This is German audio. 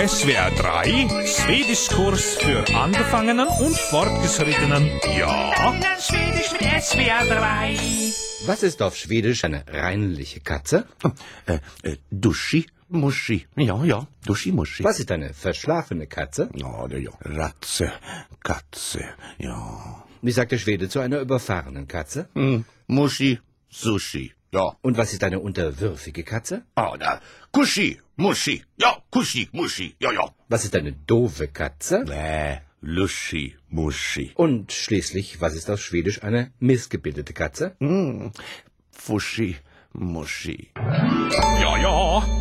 SWR 3, Schwedischkurs für Angefangenen und Fortgeschrittenen. Ja, Schwedisch mit SWR 3. Was ist auf Schwedisch eine reinliche Katze? Duschi, Muschi. Ja, Duschi, Muschi. Was ist eine verschlafene Katze? Ja, Ratze, Katze, ja. Wie sagt der Schwede zu einer überfahrenen Katze? Muschi, Sushi, ja. Und was ist eine unterwürfige Katze? Da, Kuschi, Muschi, ja, Kuschi, Muschi, ja. Was ist eine doofe Katze? Luschi, Muschi. Und schließlich, was ist auf Schwedisch eine missgebildete Katze? Fuschi, Muschi. Ja,